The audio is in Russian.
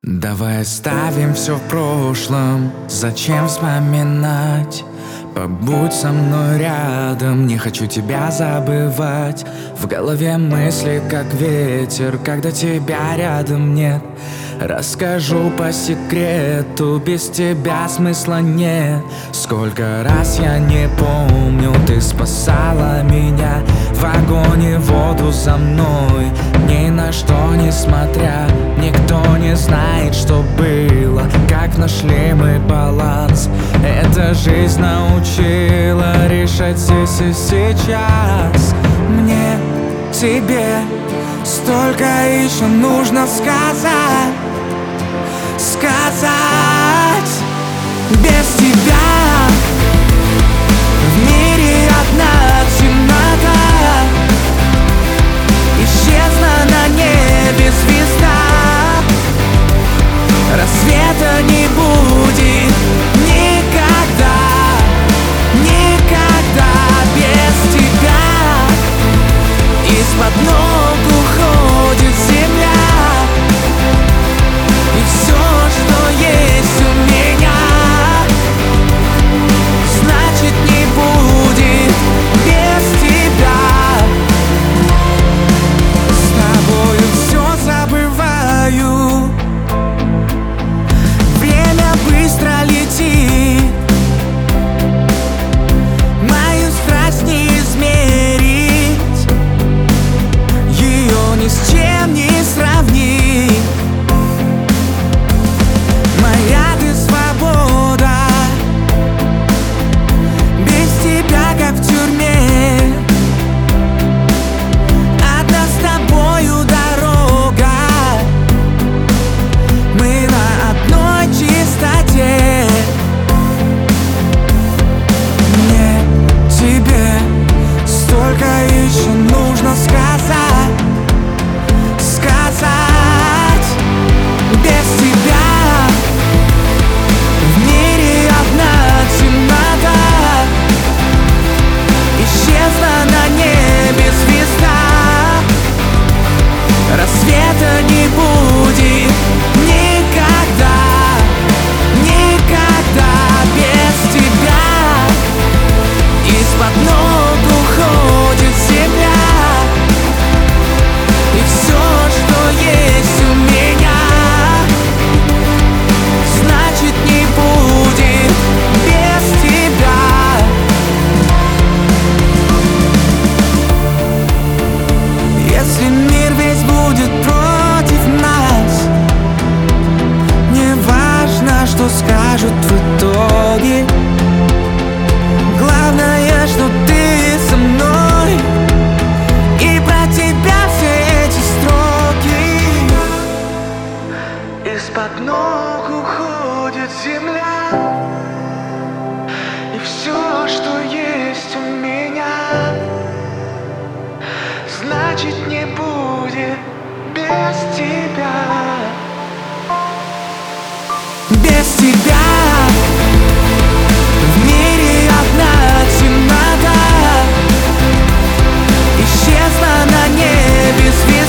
Давай оставим все в прошлом, зачем вспоминать? Побудь со мной рядом, не хочу тебя забывать. В голове мысли как ветер, когда тебя рядом нет. Расскажу по секрету, без тебя смысла нет. Сколько раз я не помню, ты спасала меня. В огонь и воду за мной, ни на что не смотря. Никто не знает, что было, как нашли мы баланс. Эта жизнь научила решать здесь и сейчас. Мне, тебе столько еще нужно сказать. Сказать. Без тебя в мире одна темнота. Исчезла на небе звезда. Рассвета не будет никогда. Никогда без тебя. Из-под ног уходит земля. И все, что есть у меня, значит, не будет без тебя. С тобою все забываю. Время быстро летит. Мою страсть не измерить. Ее ни с чем не сравнить. Моя ты свобода. Без тебя как в тюрьме. Одна с тобою дорога. Мы на одной чистоте. Мне, тебе столько еще нужно сказать. Сказать. Без тебя в мире одна темнота. Исчезла на небе звезда. Рассвета не будет никогда. Никогда без тебя. Из-под ног уходит земля. И все, что есть у меня, значит, не будет без тебя. Если мир весь будет против нас, не важно, что скажут в итоге. Главное, что ты со мной. И про тебя все эти строки. Из-под ног уходит земля. И все, что есть у меня, значит, не будет без тебя. Без тебя в мире одна темнота. Исчезла на небе звезда.